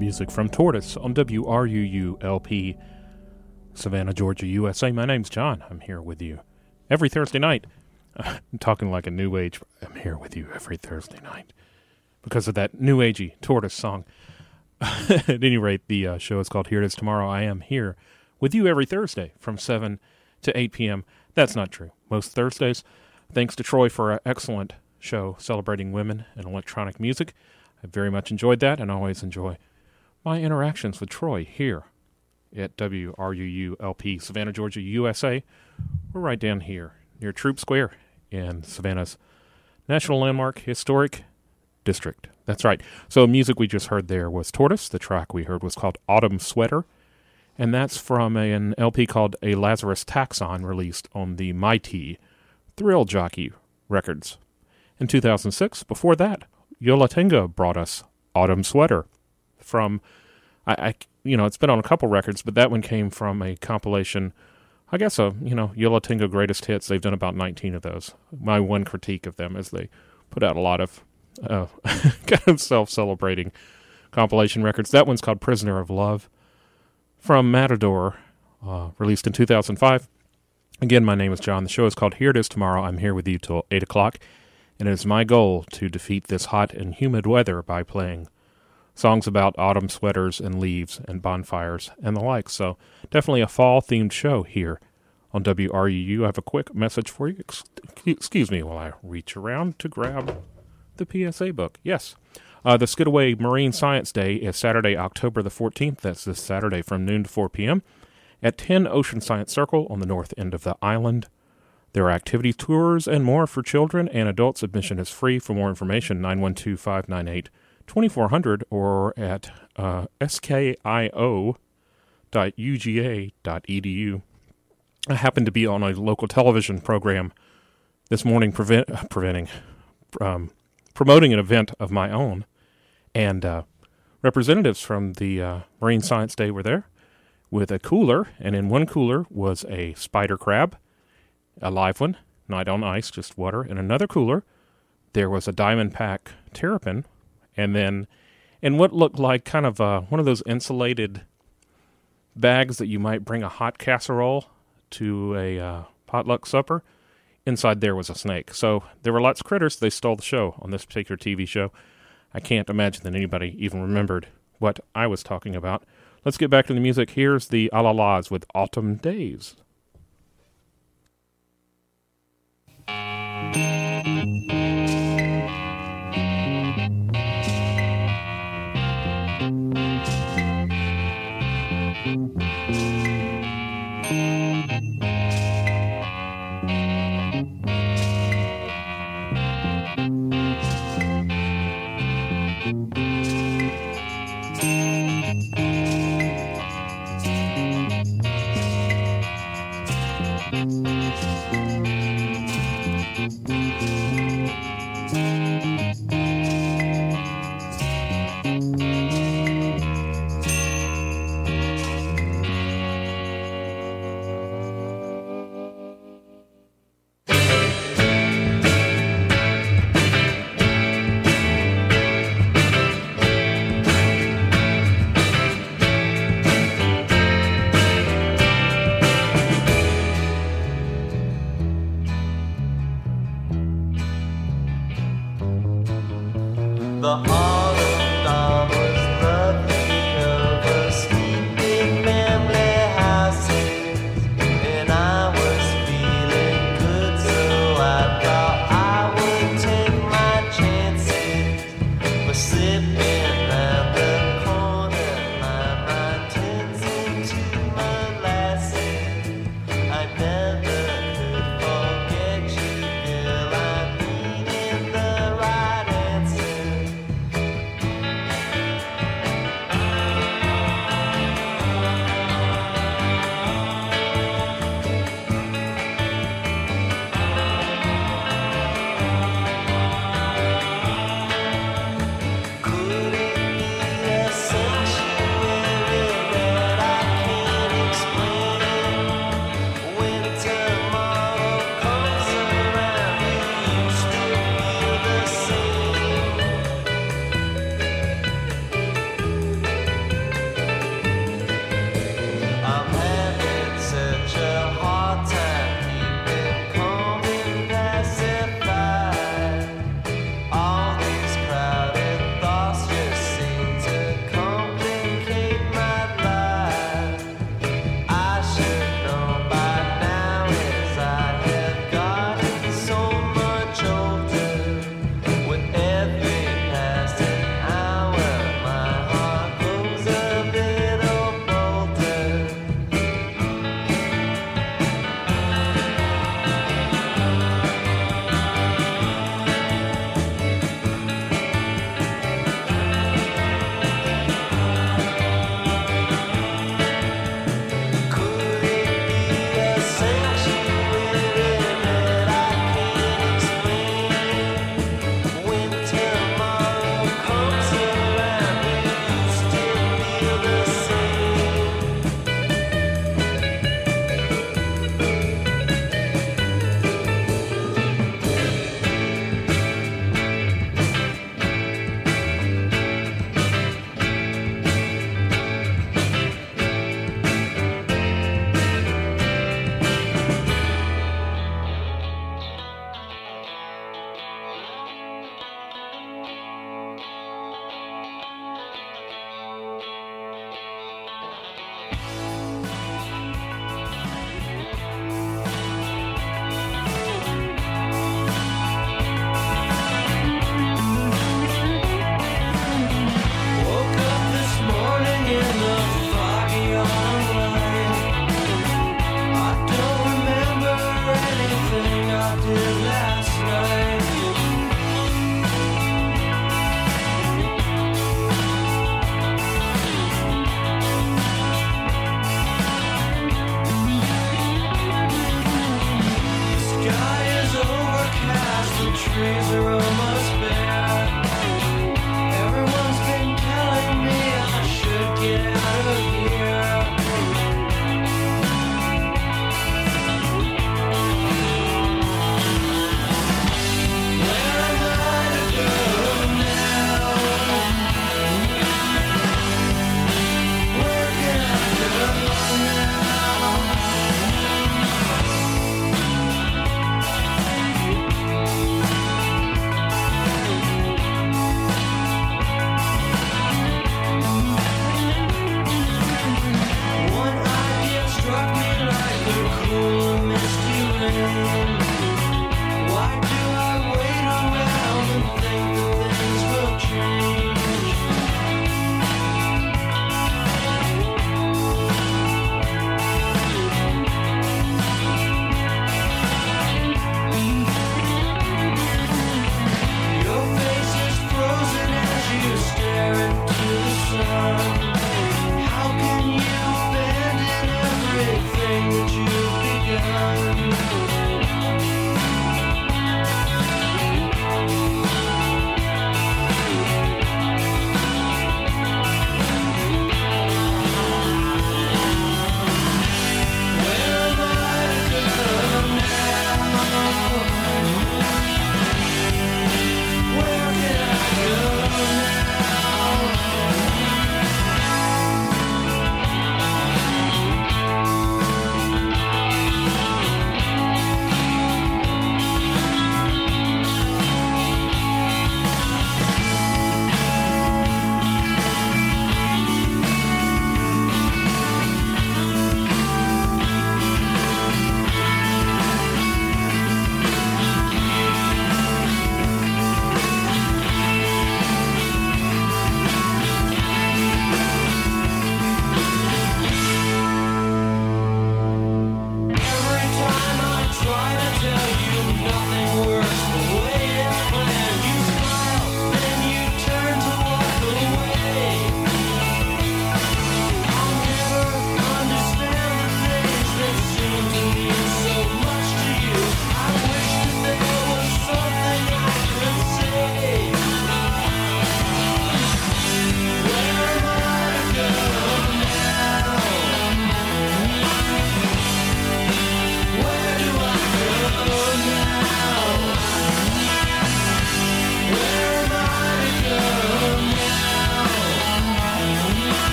Music from Tortoise on WRUU-LP, Savannah, Georgia, USA. My name's John. I'm here with you every Thursday night. I'm talking like a new age. I'm here with you every Thursday night because of that new agey Tortoise song. At any rate, the show is called Here It Is Tomorrow. I am here with you every Thursday from 7 to 8 p.m. That's not true. Most Thursdays. Thanks to Troy for an excellent show celebrating women and electronic music. I very much enjoyed that and always enjoy my interactions with Troy here at WRUU-LP, Savannah, Georgia, USA. We're right down here near Troop Square in Savannah's National Landmark Historic District. That's right. So music we just heard there was Tortoise. The track we heard was called Autumn Sweater, and that's from an LP called A Lazarus Taxon, released on the Mighty Thrill Jockey Records in 2006. Before that, Yo La Tengo brought us Autumn Sweater from, it's been on a couple records, but that one came from a compilation, I guess, Yo La Tengo Greatest Hits. They've done about 19 of those. My one critique of them is they put out a lot of kind of self-celebrating compilation records. That one's called Prisoner of Love from Matador, released in 2005. Again, my name is John. The show is called Here It Is Tomorrow. I'm here with you till 8 o'clock, and it is my goal to defeat this hot and humid weather by playing songs about autumn sweaters and leaves and bonfires and the like. So definitely a fall-themed show here on WRUU. I have a quick message for you. Excuse me while I reach around to grab the PSA book. Yes. The Skidaway Marine Science Day is Saturday, October the 14th. That's this Saturday from noon to 4 p.m. at 10 Ocean Science Circle on the north end of the island. There are activity tours and more for children and adults. Admission is free. For more information, 912-598-2400 or at skio.uga.edu. I happened to be on a local television program this morning promoting an event of my own, and representatives from the Marine Science Day were there with a cooler, and in one cooler was a spider crab, a live one, not on ice, just water. In another cooler, there was a Diamondback terrapin, and then in what looked like kind of one of those insulated bags that you might bring a hot casserole to a potluck supper, inside there was a snake. So there were lots of critters. They stole the show on this particular TV show. I can't imagine that anybody even remembered what I was talking about. Let's get back to the music. Here's the Alalas with Autumn Days.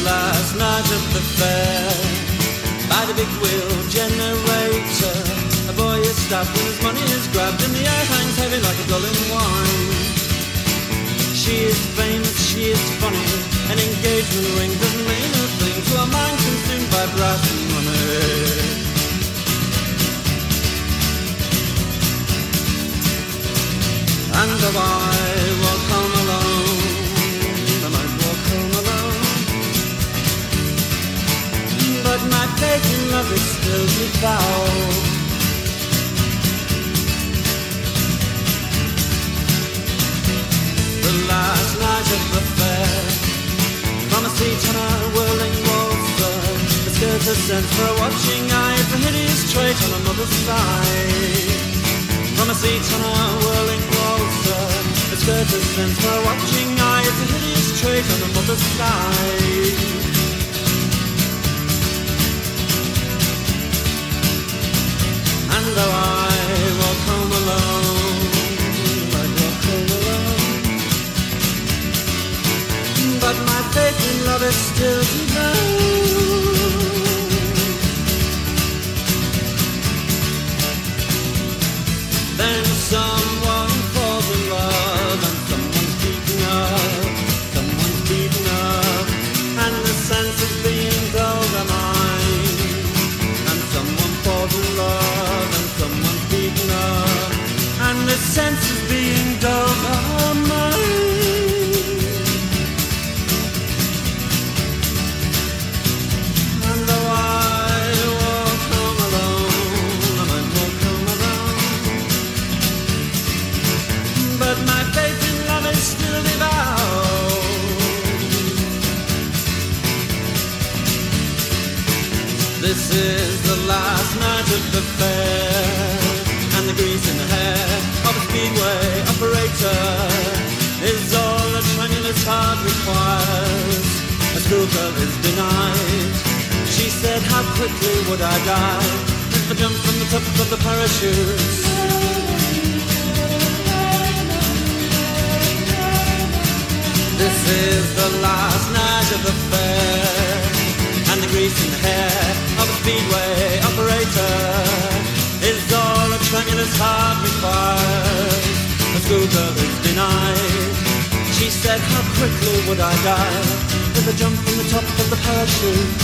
last night at the fair, by the big wheel generator, a boy is stopped and his money is grabbed, and the air hangs heavy like a gulling wine. She is famous, she is funny, an engagement ring doesn't mean a thing to a mind consumed by brass and money. And though I walk home alone, I might walk home alone, but my faith in love is still devout. The last night of the fair, from a seat on a whirling waltzer, the skirt has sent for a watching eye, it's a hideous trait on a mother's side. From a seat on a whirling waltzer, the skirt has sent for a watching eye, it's a hideous trait on a mother's side. And though I walk home alone, I walk home alone, but my faith in love is still devout. Then someone falls in love and someone's beaten up, and the sense of being dulled are mine. And someone falls in love and someone's beaten up, and the sense of being dulled are mine. And though I walk home alone, I might walk home alone, but my faith in love is still devout. This is the last night of the fair, and the grease in the hair of a speedway operator is all a tremulous heart requires. A schoolgirl is denied. She said, how quickly would I die if I jumped from the top of the parachute? This is the last night of the fair, and the grease in the hair of a speedway operator is all a tremulous heart requires. A schoolgirl is denied. She said, how quickly would I die if I jumped from the top of the parachute?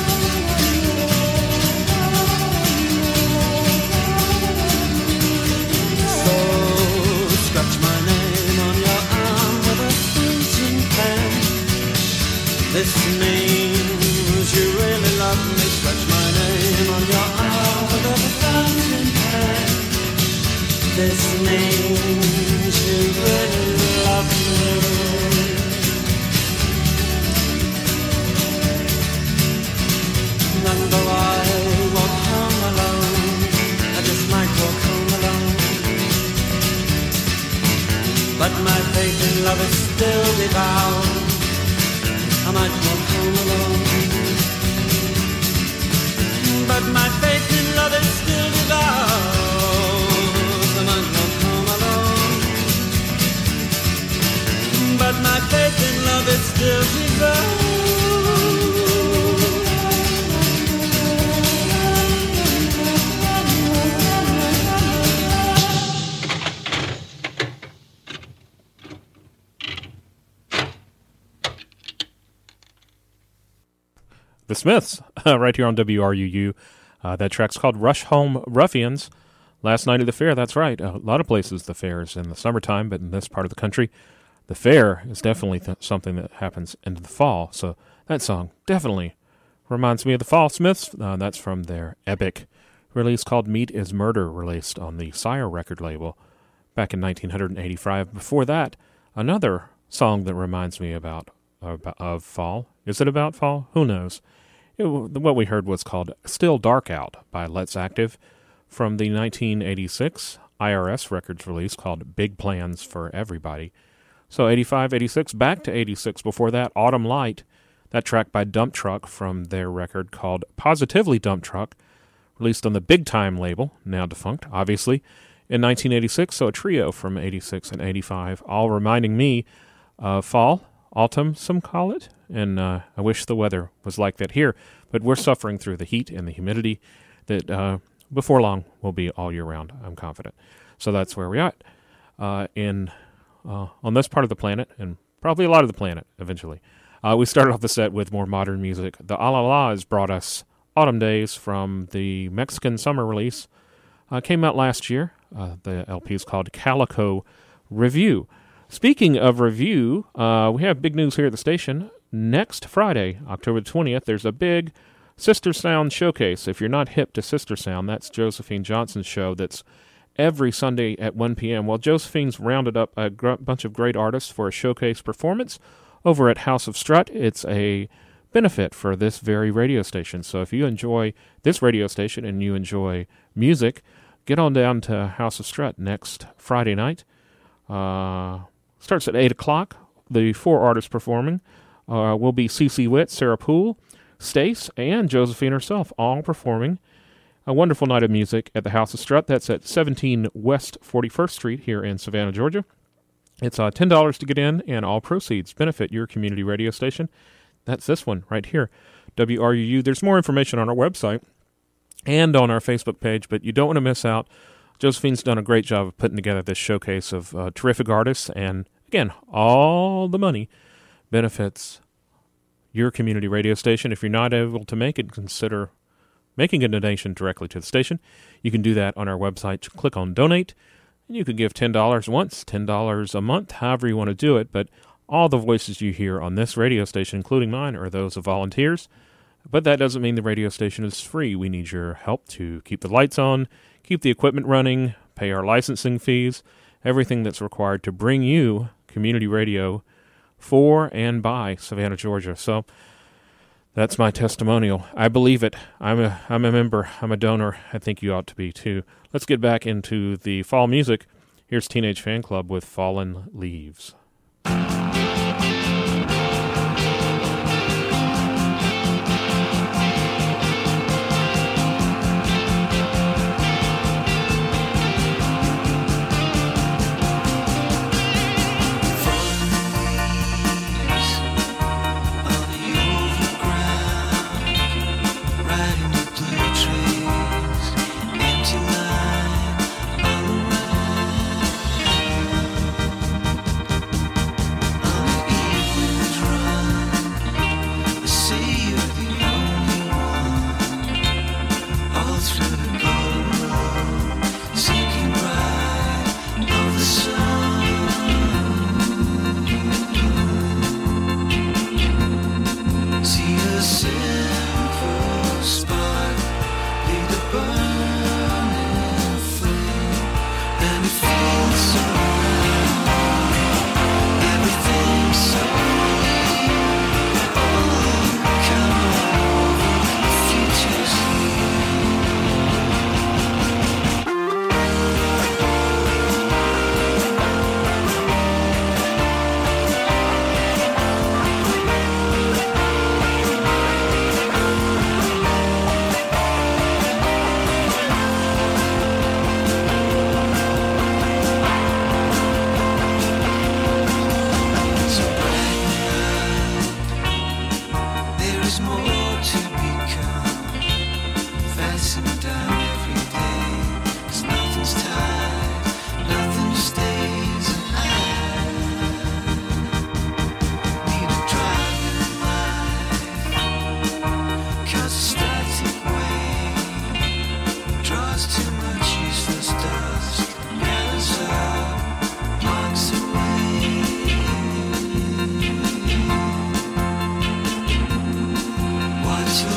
So scratch my name on your arm with a printing pen. This means you really love me. Scratch my name on your arm with a fountain pen. This means you really love me. And though I walk home alone, I just might walk home alone, but my faith in love is still devout. I might walk home alone, but my faith in love is still devout. I might walk home alone, but my faith in love is still devout. The Smiths, right here on WRUU. That track's called Rush Home Ruffians. Last night at the fair, that's right. A lot of places the fair is in the summertime, but in this part of the country, the fair is definitely something that happens into the fall. So that song definitely reminds me of the Fall Smiths. That's from their epic release called Meat is Murder, released on the Sire record label back in 1985. Before that, another song that reminds me of fall. Is it about fall? Who knows? What we heard was called Still Dark Out by Let's Active from the 1986 IRS Records release called Big Plans for Everybody. So 85, 86, back to 86. Before that, Autumn Light, that track by Dump Truck from their record called Positively Dump Truck, released on the Big Time label, now defunct, obviously, in 1986. So a trio from 86 and 85, all reminding me of fall, autumn, some call it, and I wish the weather was like that here, but we're suffering through the heat and the humidity that before long will be all year round, I'm confident. So that's where we're at on this part of the planet, and probably a lot of the planet eventually. We started off the set with more modern music. The Alalas brought us Autumn Days from the Mexican summer release. Came out last year. The LP is called Calico Review. Speaking of review, we have big news here at the station. Next Friday, October 20th, there's a big Sister Sound showcase. If you're not hip to Sister Sound, that's Josephine Johnson's show that's every Sunday at 1 p.m. Well, Josephine's rounded up a bunch of great artists for a showcase performance over at House of Strut. It's a benefit for this very radio station. So if you enjoy this radio station and you enjoy music, get on down to House of Strut next Friday night. Starts at 8 o'clock. The 4 artists performing will be CeCe Witt, Sarah Poole, Stace, and Josephine herself, all performing a wonderful night of music at the House of Strut. That's at 17 West 41st Street here in Savannah, Georgia. It's $10 to get in, and all proceeds benefit your community radio station. That's this one right here, WRUU. There's more information on our website and on our Facebook page, but you don't want to miss out. Josephine's done a great job of putting together this showcase of terrific artists, and again, all the money benefits your community radio station. If you're not able to make it, consider making a donation directly to the station. You can do that on our website. Click on Donate, and you can give $10 once, $10 a month, however you want to do it. But all the voices you hear on this radio station, including mine, are those of volunteers. But that doesn't mean the radio station is free. We need your help to keep the lights on, keep the equipment running, pay our licensing fees, everything that's required to bring you community radio for and by Savannah, Georgia. So that's my testimonial. I believe it. I'm a member. I'm a donor. I think you ought to be too. Let's get back into the fall music. Here's Teenage Fan Club with Fallen Leaves. What's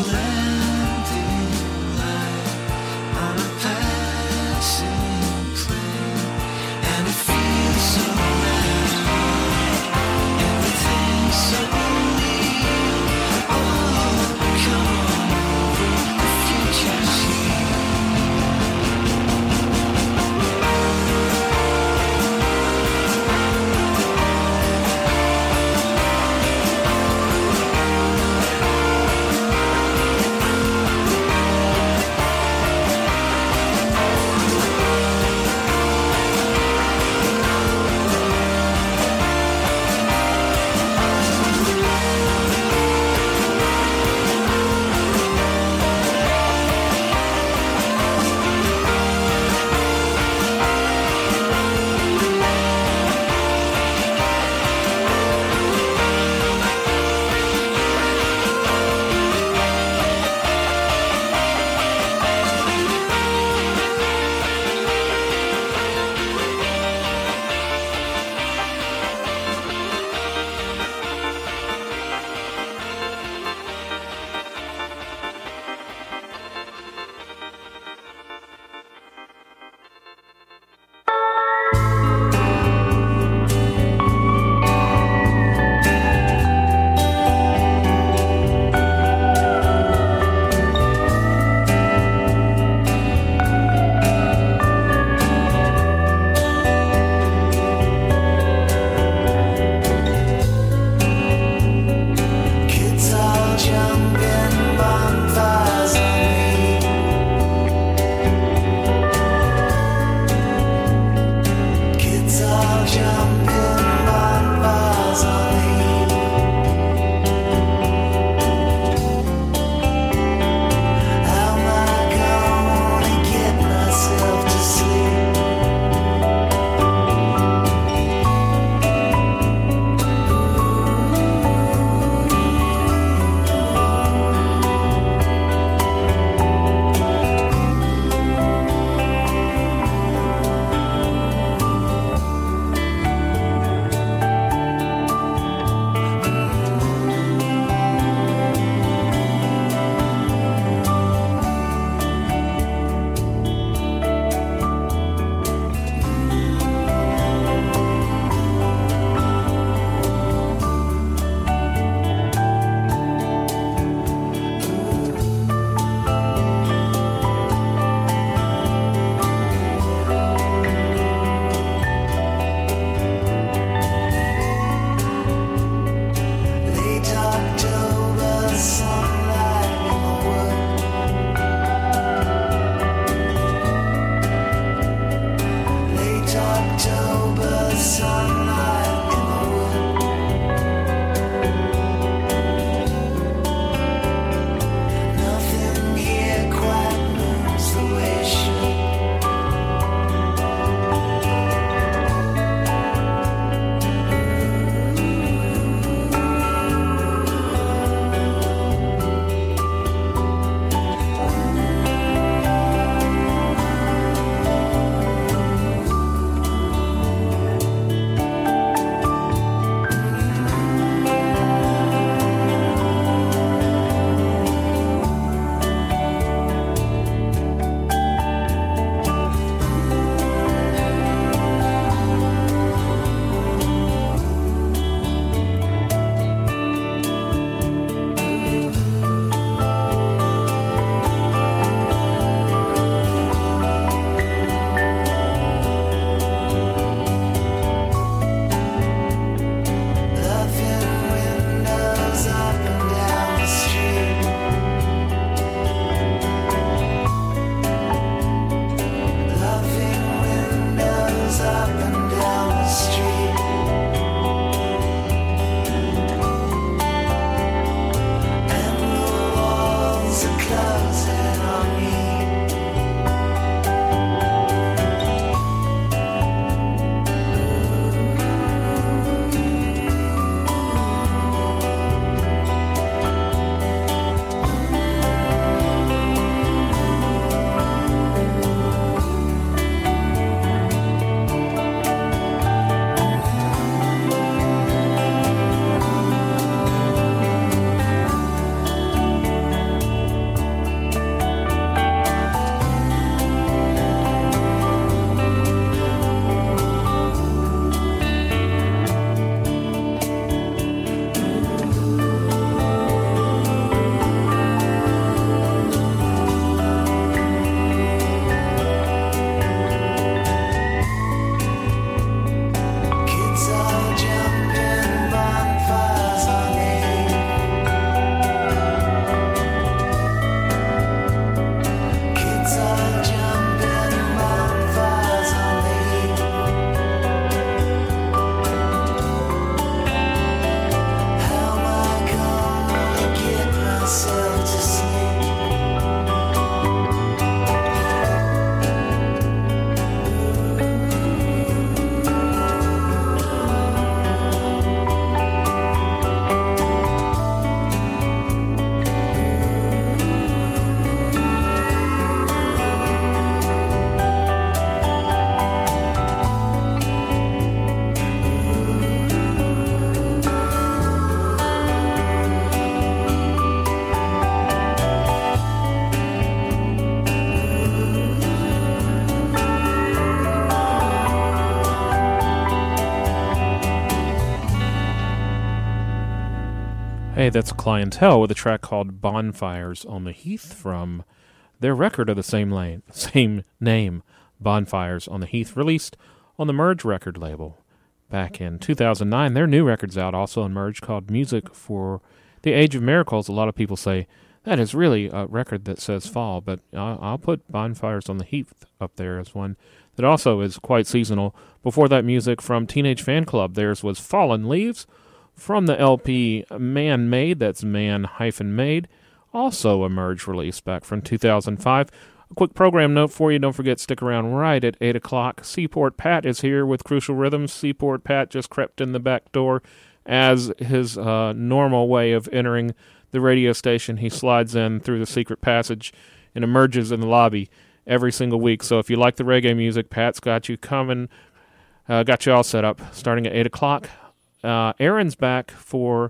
Hey, that's Clientele with a track called Bonfires on the Heath from their record of the same name, Bonfires on the Heath, released on the Merge record label back in 2009. Their new record's out also on Merge called Music for the Age of Miracles. A lot of people say that is really a record that says fall, but I'll put Bonfires on the Heath up there as one that also is quite seasonal. Before that, music from Teenage Fan Club. Theirs was Fallen Leaves from the LP Man-Made, that's Man-Made, also a Merge release back from 2005. A quick program note for you, don't forget, stick around right at 8 o'clock. Seaport Pat is here with Crucial Rhythms. Seaport Pat just crept in the back door as his normal way of entering the radio station. He slides in through the secret passage and emerges in the lobby every single week. So if you like the reggae music, Pat's got you coming, got you all set up starting at 8 o'clock. Aaron's back for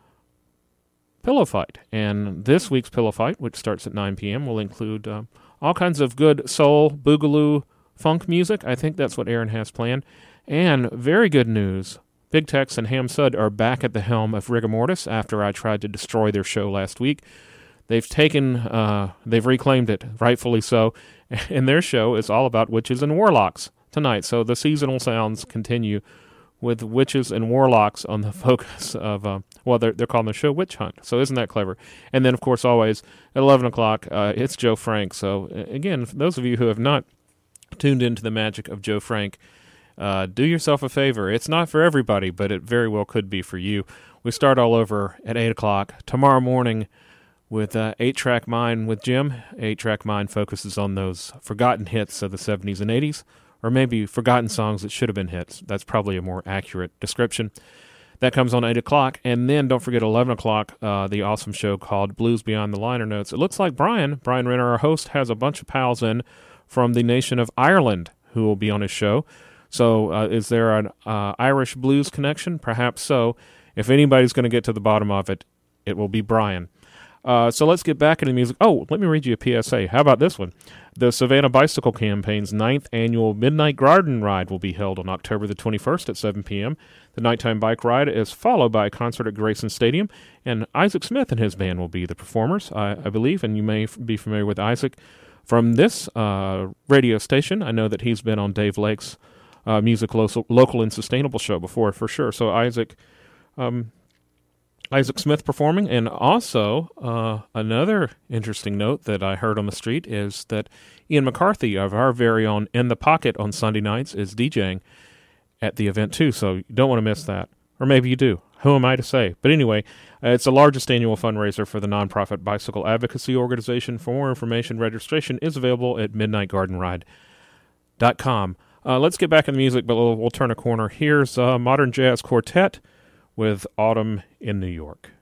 Pillow Fight, and this week's Pillow Fight, which starts at 9 p.m., will include all kinds of good soul, boogaloo, funk music. I think that's what Aaron has planned. And very good news, Big Tex and Ham Sud are back at the helm of Rigor Mortis after I tried to destroy their show last week. They've reclaimed it, rightfully so, and their show is all about witches and warlocks tonight. So the seasonal sounds continue with witches and warlocks on the focus of, they're calling the show Witch Hunt. So isn't that clever? And then, of course, always at 11 o'clock, it's Joe Frank. So, again, for those of you who have not tuned into the magic of Joe Frank, do yourself a favor. It's not for everybody, but it very well could be for you. We start all over at 8 o'clock tomorrow morning with 8-Track Mind with Jim. 8-Track Mind focuses on those forgotten hits of the 70s and 80s. Or maybe forgotten songs that should have been hits. That's probably a more accurate description. That comes on 8 o'clock. And then don't forget 11 o'clock, the awesome show called Blues Beyond the Liner Notes. It looks like Brian Renner, our host, has a bunch of pals in from the nation of Ireland who will be on his show. So is there an Irish blues connection? Perhaps so. If anybody's going to get to the bottom of it, it will be Brian. So let's get back into music. Oh, let me read you a PSA. How about this one? The Savannah Bicycle Campaign's 9th annual Midnight Garden Ride will be held on October the 21st at 7 p.m. The nighttime bike ride is followed by a concert at Grayson Stadium, and Isaac Smith and his band will be the performers, I believe, and you may be familiar with Isaac from this radio station. I know that he's been on Dave Lake's Music Local and Sustainable show before, for sure. So Isaac Smith performing, and also another interesting note that I heard on the street is that Ian McCarthy of our very own In the Pocket on Sunday nights is DJing at the event too, so you don't want to miss that. Or maybe you do. Who am I to say? But anyway, it's the largest annual fundraiser for the nonprofit bicycle advocacy organization. For more information, registration is available at midnightgardenride.com. Let's get back in the music, but we'll turn a corner. Here's Modern Jazz Quartet with Autumn in New York.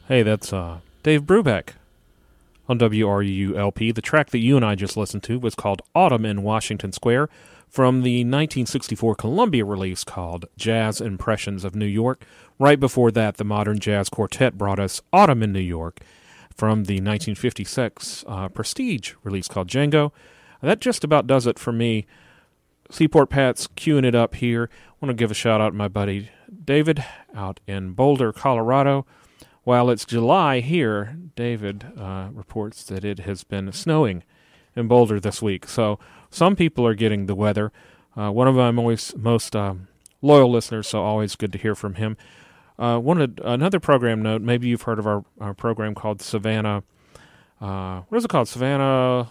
Hey, that's Dave Brubeck on WRULP. The track that you and I just listened to was called Autumn in Washington Square from the 1964 Columbia release called Jazz Impressions of New York. Right before that, the Modern Jazz Quartet brought us Autumn in New York from the 1956 Prestige release called Django. That just about does it for me. Seaport Pat's queuing it up here. I want to give a shout out to my buddy David out in Boulder, Colorado. While it's July here, David reports that it has been snowing in Boulder this week. So some people are getting the weather. One of my most loyal listeners, so always good to hear from him. Another program note, maybe you've heard of our program called Savannah. What is it called? Savannah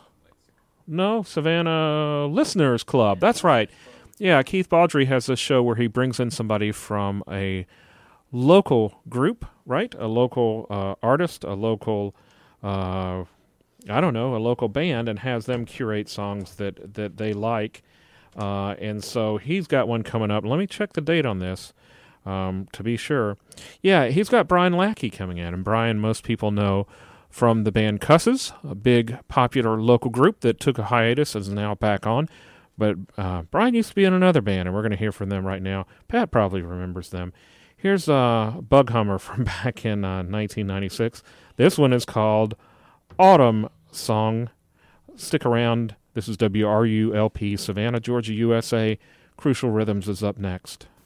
Listeners Club. That's right. Yeah, Keith Baldry has this show where he brings in somebody from a local group, right? A local artist, a local, a local band, and has them curate songs that they like. And so he's got one coming up. Let me check the date on this to be sure. Yeah, he's got Brian Lackey coming in. And Brian, most people know from the band Cusses, a big popular local group that took a hiatus and is now back on. But Brian used to be in another band, and we're going to hear from them right now. Pat probably remembers them. Here's Bug Hummer from back in 1996. This one is called Autumn Song. Stick around. This is WRULP, Savannah, Georgia, USA. Crucial Rhythms is up next.